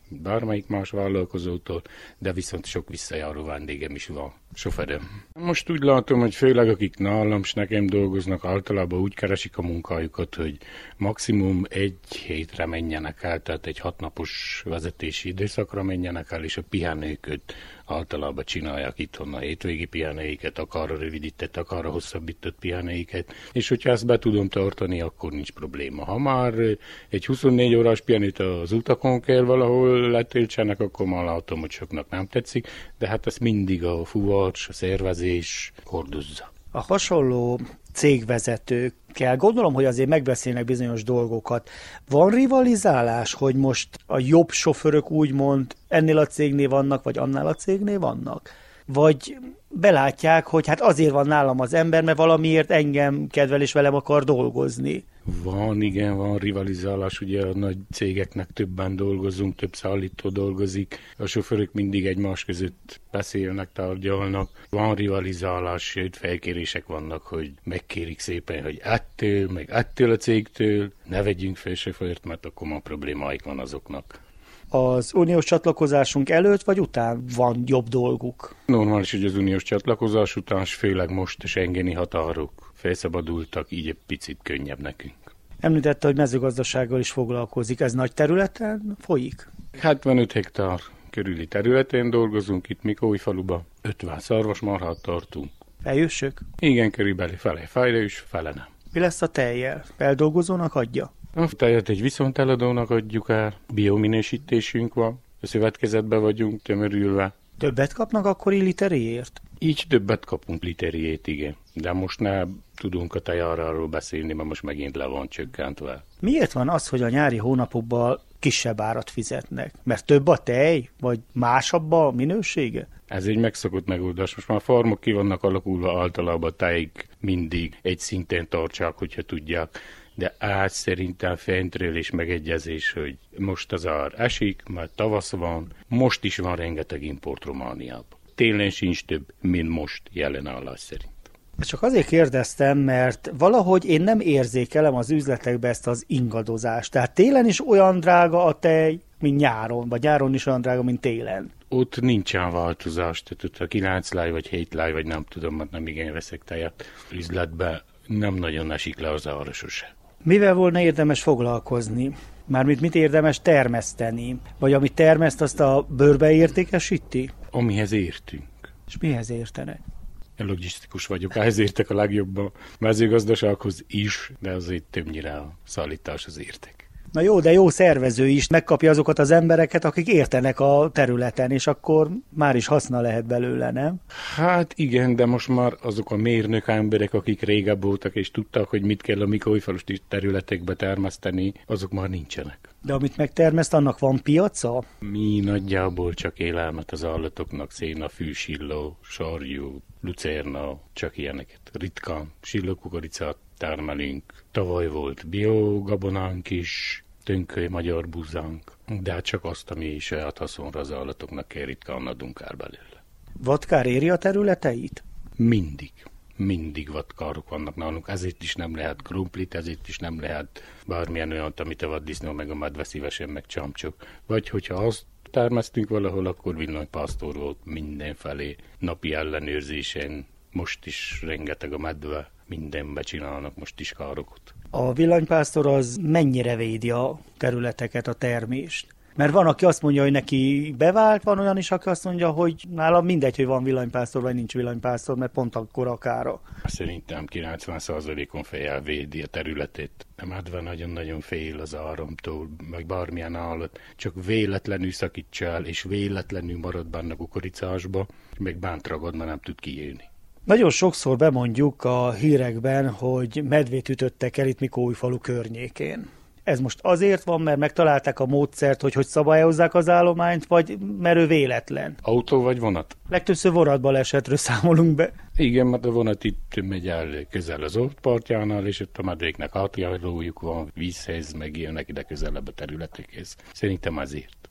bármelyik más vállalkozótól, de viszont sok visszajáró vendégem is van, sofőröm. Most úgy látom, hogy főleg akik nálam s nekem dolgoznak, általában úgy keresik a munkájukat, hogy maximum egy hétre menjenek el, tehát egy hatnapos vezetési időszakra menjenek el, és a pihenőköt általában csinálják itthon a hétvégi pihenőiket, akár a rövidített, akár a hosszabbított pihenőiket, és hogyha ezt be tudom tartani, akkor nincs probléma. Ha már egy huszonnégy órás pihenőt az utakon kell valahol letöltsenek, akkor már látom, hogy soknak nem tetszik, de hát ez mindig a fuvacs, a szervezés hordozza. A hasonló cégvezetőkkel gondolom, hogy azért megbeszélnek bizonyos dolgokat. Van rivalizálás, hogy most a jobb sofőrök úgymond ennél a cégnél vannak, vagy annál a cégnél vannak? Vagy belátják, hogy hát azért van nálam az ember, mert valamiért engem kedvel és velem akar dolgozni? Van, igen, van rivalizálás, ugye a nagy cégeknek többen dolgozunk, több szállító dolgozik, a sofőrök mindig egymás között beszélnek, tárgyalnak. Van rivalizálás, sőt felkérések vannak, hogy megkérik szépen, hogy ettől, meg ettől a cégtől ne vegyünk fel sofőrt, mert akkor már problémáik van azoknak. Az uniós csatlakozásunk előtt vagy után van jobb dolguk? Normális, hogy az uniós csatlakozás után, főleg most a schengeni határok felszabadultak, így egy picit könnyebb nekünk. Említette, hogy mezőgazdasággal is foglalkozik. Ez nagy területen folyik? hetvenöt hektár körüli területen dolgozunk itt Mikóújfaluban. ötven szarvasmarhát tartunk. Fejősök? Igen, körülbelül fele fejlős, fele nem. Mi lesz a tejjel? Feldolgozónak adja? A tejet egy viszonteladónak adjuk el, biominősítésünk van, a szövetkezetben vagyunk tömörülve. Többet kapnak akkor literéért? Így többet kapunk literéért, igen. De most ne tudunk a tejáráról beszélni, mert most megint le van csökkentve. Miért van az, hogy a nyári hónapokban kisebb árat fizetnek? Mert több a tej? Vagy másabb a minősége? Ez egy megszokott megoldás. Most már a farmok ki vannak alakulva, általában a tejig mindig egy szinten tartsák, hogyha tudják. De át szerintem fentről is megegyezés, hogy most az ár esik, mert tavasz van, most is van rengeteg import Romániába. Télen sincs több, mint most jelen állás szerint. Csak azért kérdeztem, mert valahogy én nem érzékelem az üzletekbe ezt az ingadozást. Tehát télen is olyan drága a tej, mint nyáron, vagy nyáron is olyan drága, mint télen. Ott nincsen változás, tehát ott a kilenc láj, vagy hét láj, vagy nem tudom, mert nem igen veszek tejet. Üzletben nem nagyon esik le az ára sose. Mivel volna érdemes foglalkozni? Mármint mit érdemes termeszteni? Vagy amit termeszt, azt a bőrbe értékesíti? Amihez értünk. És mihez értenek? Én logisztikus vagyok, ehhez értek a legjobban. Mezőgazdasághoz is, de azért többnyire a szállítás az értek. Na jó, de jó szervező is megkapja azokat az embereket, akik értenek a területen, és akkor már is haszna lehet belőle, nem? Hát igen, de most már azok a mérnök emberek, akik régebb voltak, és tudták, hogy mit kell a Mikóújfalusi területekbe termeszteni, azok már nincsenek. De amit megtermeszt, annak van piaca? Mi nagyjából csak élelmet az állatoknak, széna, fűsilló, sarjú, lucerna, csak ilyeneket. Ritkán sillókukoricát termelünk. Tavaly volt biogabonánk is, tönköly magyar búzánk, de hát csak azt, ami saját haszonra az állatoknak kell, ritkán adunk el belőle. Vadkár éri a területeit? Mindig. Mindig vadkárok vannak nálunk, ezért is nem lehet krumplit, ezért is nem lehet bármilyen olyant, amit a vaddisznó meg a medve szívesen meg csámcsok. Vagy hogyha azt termesztünk valahol, akkor villanypásztor volt mindenfelé, napi ellenőrzésen, most is rengeteg a medve, mindenbe csinálnak most is károkat. A villanypásztor az mennyire védi a területeket, a termést? Mert van, aki azt mondja, hogy neki bevált, van olyan is, aki azt mondja, hogy nálam mindegy, hogy van villanypásztor, vagy nincs villanypásztor, mert pont akkor a kára. Szerintem kilencven százalékon fejjel védi a területét. A medve nagyon-nagyon fél az áramtól, meg bármilyen állat, csak véletlenül szakítsa el, és véletlenül marad benne a kukoricásba, meg bánt ragad, mert nem tud kijönni. Nagyon sokszor bemondjuk a hírekben, hogy medvét ütöttek el itt Mikóújfalu környékén. Ez most azért van, mert megtalálták a módszert, hogy hogy szabályozzák az állományt, vagy mert ő véletlen? Autó vagy vonat? Legtöbbször vonatbalesetről számolunk be. Igen, mert a vonat itt megy el közel az partjánál, és ott a medvéknek átjárójuk van vízhez, meg ilyenek ide közelebb a területekhez. Szerintem azért.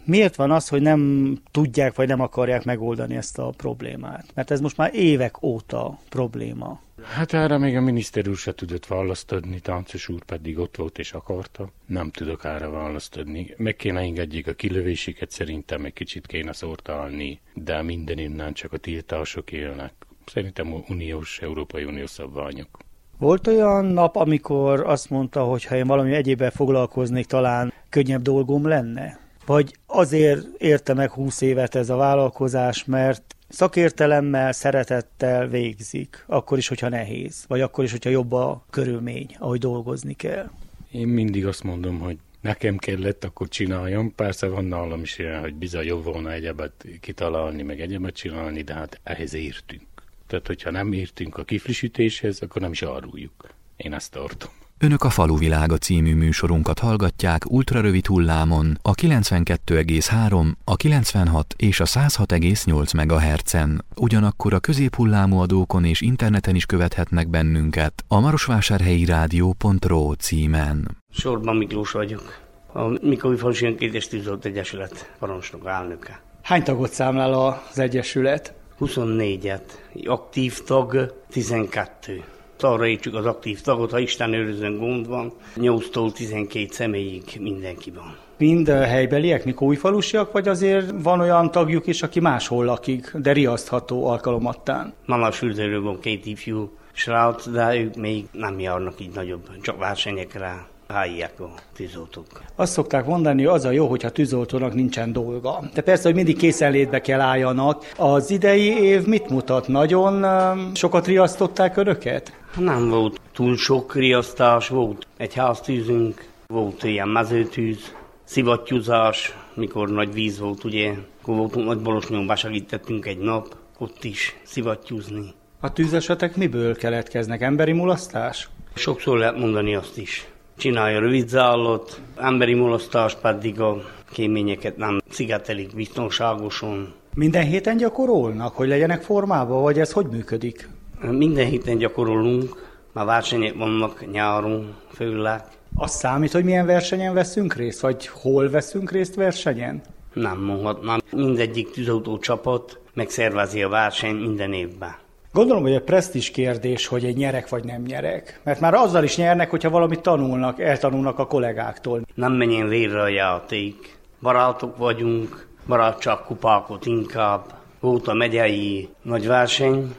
Miért van az, hogy nem tudják vagy nem akarják megoldani ezt a problémát? Mert ez most már évek óta probléma. Hát erre még a miniszter úr se tudott választ adni, Táncos úr pedig ott volt és akarta. Nem tudok erre választ adni. Meg kéne engedjék a kilövéseket, szerintem egy kicsit kéne szórtálni, de minden innen csak a tiltások élnek. Szerintem uniós, Európai Uniós szabványok. Volt olyan nap, amikor azt mondta, hogy ha én valami egyébben foglalkoznék, talán könnyebb dolgom lenne? Vagy azért érte meg húsz évet ez a vállalkozás, mert szakértelemmel, szeretettel végzik, akkor is, hogyha nehéz, vagy akkor is, hogyha jobb a körülmény, ahogy dolgozni kell. Én mindig azt mondom, hogy nekem kellett, akkor csináljam. Persze van nálam is ilyen, hogy bizony jobb volna egyebet kitalálni, meg egyebet csinálni, de hát ehhez értünk. Tehát, hogyha nem értünk a kiflisítéshez, akkor nem is áruljuk. Én ezt tartom. Önök a Faluvilága című műsorunkat hallgatják ultrarövid hullámon a kilencvenkettő egész három, a kilencvenhat és a száz hat egész nyolc megahertzen. Ugyanakkor a középhullámú adókon és interneten is követhetnek bennünket a marosvásárhelyi rádió pont ro címen. Sorban Miklós vagyok, a Mikóújfalusi Önkéntes Tűzolt Egyesület parancsnok elnöke. Hány tagot számlál az egyesület? huszonnégyet, aktív tag tizenkettő. Arra értsük az aktív tagot, ha Isten őrizön gond van, nyolctól tizenkét személyig mindenki van. Mind helybeliek, Mikóújfalusiak, vagy azért van olyan tagjuk is, aki máshol lakik, de riasztható alkalomattán? Nala Sürdőről van két ifjú srác, de ők még nem járnak így nagyobb, csak versenyekre helyiek a tűzoltók. Azt szokták mondani, hogy az a jó, hogyha tűzoltónak nincsen dolga. De persze, hogy mindig készenlétbe kell álljanak. Az idei év mit mutat? Nagyon uh, sokat riasztották önöket? Nem volt túl sok riasztás, volt egy háztűzünk, volt ilyen mezőtűz, szivattyúzás, mikor nagy víz volt, ugye, akkor voltunk Nagybolosnyón, besegítettünk egy nap, ott is szivattyúzni. A tűzesetek miből keletkeznek? Emberi mulasztás? Sokszor lehet mondani azt is. Csinálja rövidzállat, emberi mulasztás pedig a kéményeket nem szigetelik biztonságosan. Minden héten gyakorolnak, hogy legyenek formában, vagy ez hogy működik? Minden héten gyakorolunk, már versenyek vannak nyáron, főleg. Az számít, hogy milyen versenyen veszünk részt, vagy hol veszünk részt versenyen? Nem mondhatnám. Mindegyik tűzoltó csapat megszervezi a versenyt minden évben. Gondolom, hogy a presztízs kérdés, hogy egy nyerek vagy nem nyerek. Mert már azzal is nyernek, hogyha valamit tanulnak, eltanulnak a kollégáktól. Nem menjen vérre a játék. Barátok vagyunk, barátság kupákot inkább. Volt a megyei nagy verseny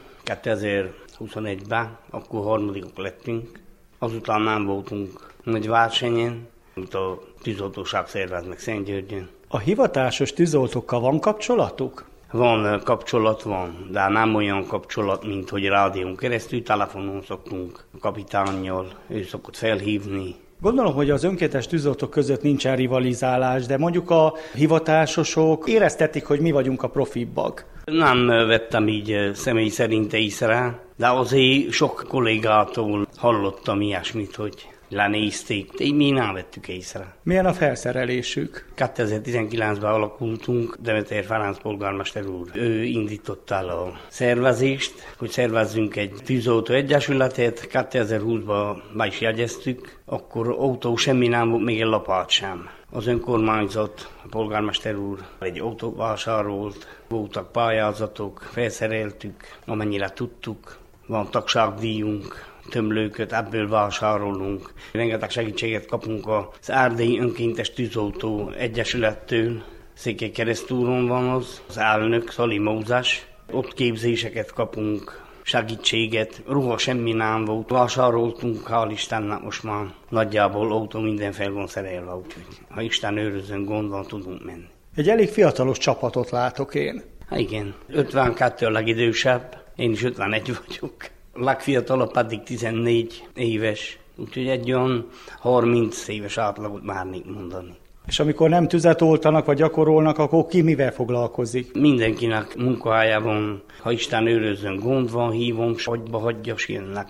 kétezer-huszonegyben, akkor harmadikok lettünk. Azután nem voltunk nagy versenyen, amit a tűzoltóság szervez meg Szentgyörgyön. A hivatásos tűzoltókkal van kapcsolatuk? Van kapcsolat, van, de nem olyan kapcsolat, mint hogy rádión keresztül, telefonon szoktunk a kapitánnyal, ő szokott felhívni. Gondolom, hogy az önkéntes tűzoltók között nincsen rivalizálás, de mondjuk a hivatásosok éreztetik, hogy mi vagyunk a profibbak. Nem vettem így személy szerint észre, de azért sok kollégától hallottam ilyesmit, hogy lenézték, de mi nem vettük észre. Milyen a felszerelésük? kétezer-tizenkilencben alakultunk, Demeter Ferenc polgármester úr. Ő indította el a szervezést, hogy szervezzünk egy tűzoltó egyesületet. kétezer-húszban be is jegyeztük, akkor autó semmi nem volt, még egy lapát sem. Az önkormányzat, a polgármester úr egy autót vásárolt, voltak pályázatok, felszereltük, amennyire tudtuk. Van tagságdíjunk, tömlőköt, ebből vásárolunk. Rengeteg segítséget kapunk az Erdélyi Önkéntes Tűzoltó Egyesülettől. Székelykeresztúron van az, az elnök, Szali Mózes. Ott képzéseket kapunk, segítséget, ruha semmi nem volt. Vásároltunk, hál' Istennek most már nagyjából autó minden fel van szerelve, úgyhogy ha Isten őrözön, gond van, tudunk menni. Egy elég fiatalos csapatot látok én. Há, igen, ötvenkettő a legidősebb, én is ötvenegy vagyok. A legfiatalabb pedig tizennégy éves, úgyhogy egy olyan harminc éves átlagot márnék mondani. És amikor nem tüzet oltanak, vagy gyakorolnak, akkor ki mivel foglalkozik? Mindenkinek munkahelyában, ha Isten őrözzön, gond van, hívom, s agyba hagyja, s jönnek.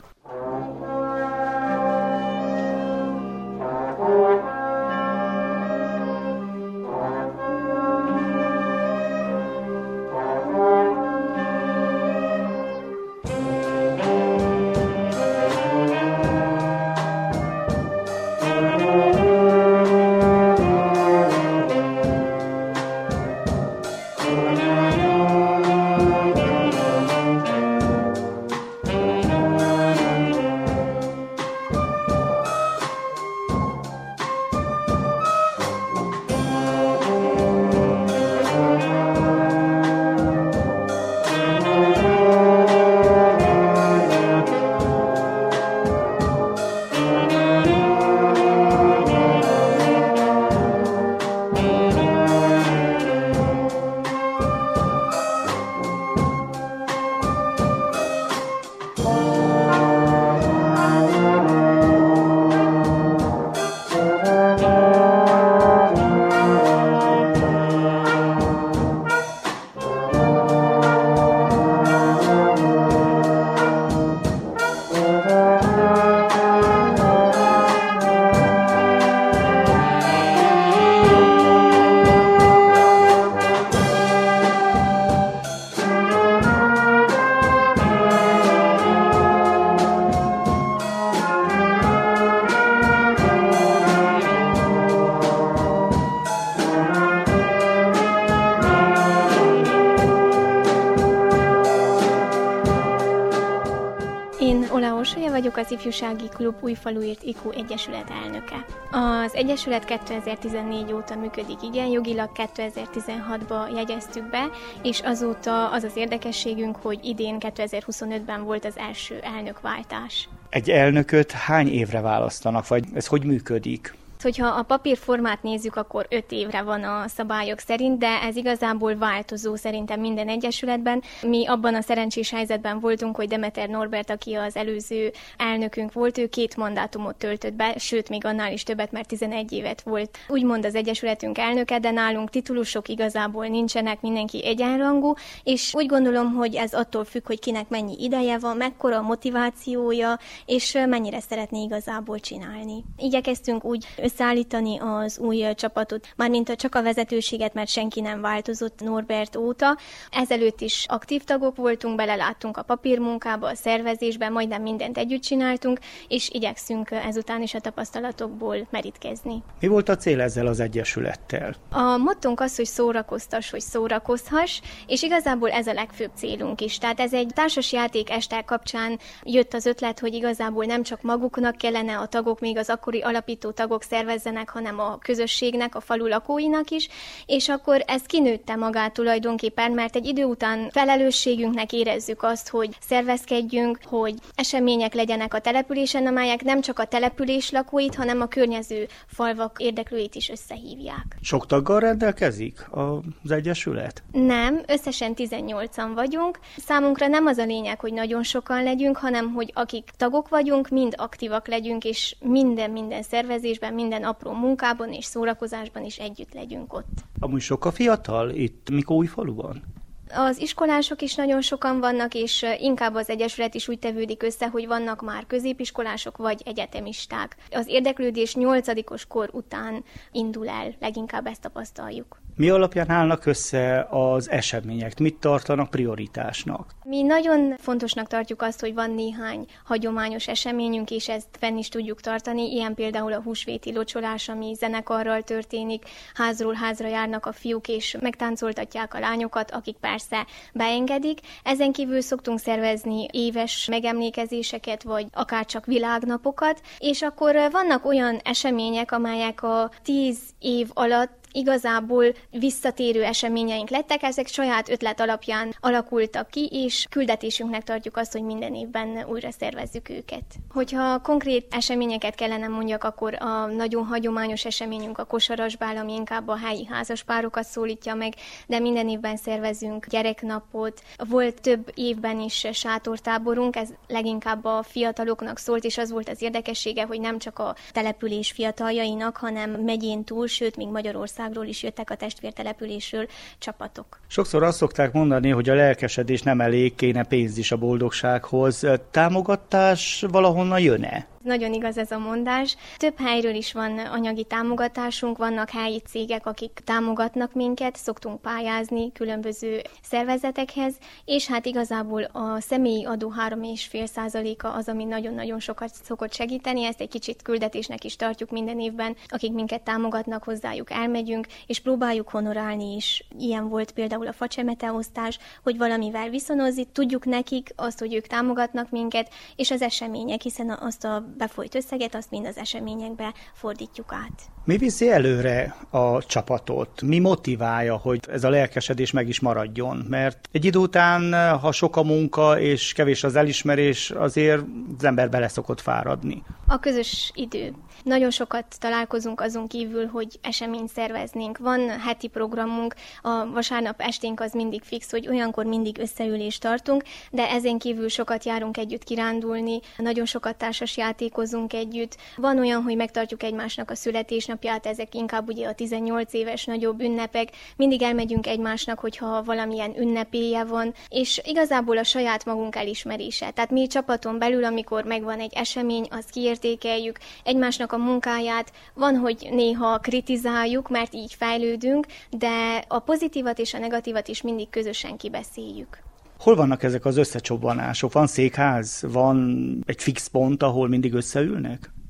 Én Ola Orsolya vagyok, az Ifjúsági Klub Újfaluért i kú Egyesület elnöke. Az Egyesület kétezer-tizennégy óta működik, igen, jogilag kétezer-tizenhatban jegyeztük be, és azóta az az érdekességünk, hogy idén kétezer-huszonötben volt az első elnökváltás. Egy elnököt hány évre választanak, vagy ez hogy működik? Hogyha a papírformát nézzük, akkor öt évre van a szabályok szerint, de ez igazából változó szerintem minden egyesületben. Mi abban a szerencsés helyzetben voltunk, hogy Demeter Norbert, aki az előző elnökünk volt, ő két mandátumot töltött be, sőt, még annál is többet, mert tizenegy évet volt úgymond az egyesületünk elnöke, de nálunk titulusok igazából nincsenek, mindenki egyenrangú, és úgy gondolom, hogy ez attól függ, hogy kinek mennyi ideje van, mekkora a motivációja, és mennyire szeretné igazából csinálni. Igyekeztünk úgy összeállítani az új csapatot, mármint csak a vezetőséget, mert senki nem változott Norbert óta. Ezelőtt is aktív tagok voltunk, beleláttunk a papírmunkába, a szervezésbe, majdnem mindent együtt csináltunk, és igyekszünk ezután is a tapasztalatokból merítkezni. Mi volt a cél ezzel az egyesülettel? A mottónk az, hogy szórakoztass, hogy szórakozhass, és igazából ez a legfőbb célunk is. Tehát ez egy társasjáték este kapcsán jött az ötlet, hogy igazából nem csak maguknak kellene a tagok, még az akkori alapító tagok szervezzenek, hanem a közösségnek, a falu lakóinak is, és akkor ez kinőtte magát tulajdonképpen, mert egy idő után felelősségünknek érezzük azt, hogy szervezkedjünk, hogy események legyenek a településen, amelyek nem csak a település lakóit, hanem a környező falvak érdeklőit is összehívják. Sok taggal rendelkezik az egyesület? Nem, összesen tizennyolcan vagyunk. Számunkra nem az a lényeg, hogy nagyon sokan legyünk, hanem hogy akik tagok vagyunk, mind aktívak legyünk, és minden-minden szervezésben, minden apró munkában és szórakozásban is együtt legyünk ott. Amúgy sok a fiatal itt Mikóújfaluban? Az iskolások is nagyon sokan vannak, és inkább az egyesület is úgy tevődik össze, hogy vannak már középiskolások vagy egyetemisták. Az érdeklődés nyolcadikos kor után indul el, leginkább ezt tapasztaljuk. Mi alapján állnak össze az események? Mit tartanak prioritásnak? Mi nagyon fontosnak tartjuk azt, hogy van néhány hagyományos eseményünk, és ezt fenn is tudjuk tartani. Ilyen például a húsvéti locsolás, ami zenekarral történik, házról házra járnak a fiúk, és megtáncoltatják a lányokat, akik persze beengedik. Ezen kívül szoktunk szervezni éves megemlékezéseket, vagy akár csak világnapokat, és akkor vannak olyan események, amelyek a tíz év alatt igazából visszatérő eseményeink lettek, ezek saját ötlet alapján alakultak ki, és küldetésünknek tartjuk azt, hogy minden évben újra szervezzük őket. Hogyha konkrét eseményeket kellene mondjak, akkor a nagyon hagyományos eseményünk a kosarasbál, ami inkább a helyi házaspárokat szólítja meg, de minden évben szervezünk gyereknapot. Volt több évben is sátortáborunk, ez leginkább a fiataloknak szólt, és az volt az érdekessége, hogy nem csak a település fiataljainak, hanem megyén túl, sőt, még Magyarország is jöttek a testvértelepülésről csapatok. Sokszor azt szokták mondani, hogy a lelkesedés nem elég, kéne pénz is a boldogsághoz. Támogatás valahonnan jön-e? Nagyon igaz ez a mondás. Több helyről is van anyagi támogatásunk, vannak helyi cégek, akik támogatnak minket, szoktunk pályázni különböző szervezetekhez, és hát igazából a személyi adó három egész öt százaléka az, ami nagyon-nagyon sokat szokott segíteni, ezt egy kicsit küldetésnek is tartjuk minden évben, akik minket támogatnak, hozzájuk elmegyünk, és próbáljuk honorálni is. Ilyen volt például a facsemeteosztás, hogy valamivel viszonozni, tudjuk nekik azt, hogy ők támogatnak minket, és az események, hiszen azt a befolyt összeget, azt mind az eseményekbe fordítjuk át. Mi viszi előre a csapatot? Mi motiválja, hogy ez a lelkesedés meg is maradjon? Mert egy idő után, ha sok a munka és kevés az elismerés, azért az ember bele szokott fáradni. A közös idő. Nagyon sokat találkozunk azon kívül, hogy eseményt szerveznénk. Van heti programunk, a vasárnap esténk az mindig fix, hogy olyankor mindig összeülést tartunk, de ezen kívül sokat járunk együtt kirándulni, nagyon sokat társas játékozunk együtt. Van olyan, hogy megtartjuk egymásnak a születésnapját, ezek inkább ugye a tizennyolc éves nagyobb ünnepek. Mindig elmegyünk egymásnak, hogyha valamilyen ünnepélye van, és igazából a saját magunk elismerése. Tehát mi csapaton belül, amikor megvan egy esemény, azt kiértékeljük, egymásnak a munkáját, van, hogy néha kritizáljuk, mert így fejlődünk, de a pozitívat és a negatívat is mindig közösen kibeszéljük. Hol vannak ezek az összecsobbanások? Van székház? Van egy fix pont, ahol mindig összeülnek?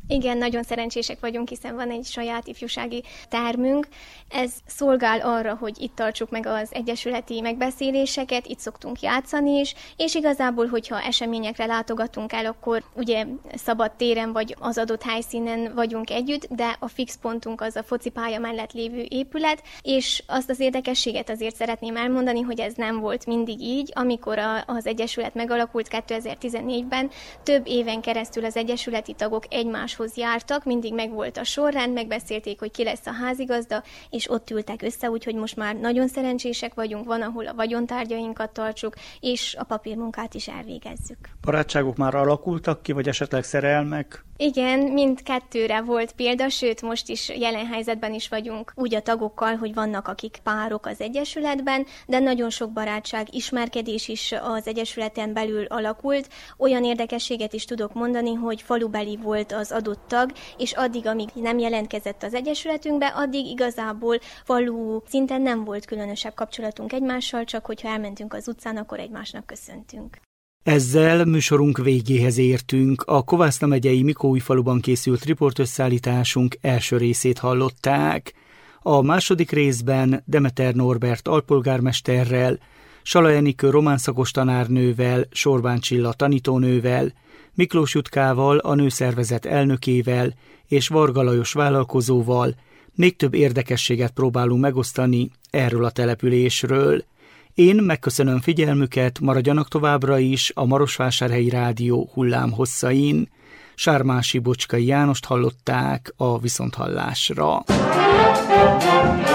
Igen, nagyon szerencsések vagyunk, hiszen van egy saját ifjúsági termünk. Ez szolgál arra, hogy itt tartsuk meg az egyesületi megbeszéléseket, itt szoktunk játszani is, és igazából, hogyha eseményekre látogatunk el, akkor ugye szabad téren vagy az adott helyszínen vagyunk együtt, de a fix pontunk az a focipálya mellett lévő épület, és azt az érdekességet azért szeretném elmondani, hogy ez nem volt mindig így. Amikor a, az egyesület megalakult kétezer-tizennégyben, több éven keresztül az egyesületi tagok egymás jártak, mindig megvolt a sorrend, megbeszélték, hogy ki lesz a házigazda, és ott ültek össze, úgyhogy most már nagyon szerencsések vagyunk, van, ahol a vagyontárgyainkat tartsuk, és a papírmunkát is elvégezzük. Barátságok már alakultak ki, vagy esetleg szerelmek? Igen, mindkettőre volt példa, sőt, most is jelen helyzetben is vagyunk úgy a tagokkal, hogy vannak akik párok az egyesületben, de nagyon sok barátság, ismerkedés is az egyesületen belül alakult. Olyan érdekességet is tudok mondani, hogy falubeli volt az adott tag, és addig, amíg nem jelentkezett az egyesületünkbe, addig igazából falu szinten nem volt különösebb kapcsolatunk egymással, csak hogyha elmentünk az utcán, akkor egymásnak köszöntünk. Ezzel műsorunk végéhez értünk. A Kovászna megyei Mikóújfaluban készült riportösszállításunk első részét hallották. A második részben Demeter Norbert alpolgármesterrel, Sala Enikő románszakos tanárnővel, Sorbán Csilla tanítónővel, Miklós Jutkával, a nőszervezet elnökével és Varga Lajos vállalkozóval még több érdekességet próbálunk megosztani erről a településről. Én megköszönöm figyelmüket, maradjanak továbbra is a Marosvásárhelyi Rádió hullámhosszain. Sármási Bocskai Jánost hallották a viszonthallásra.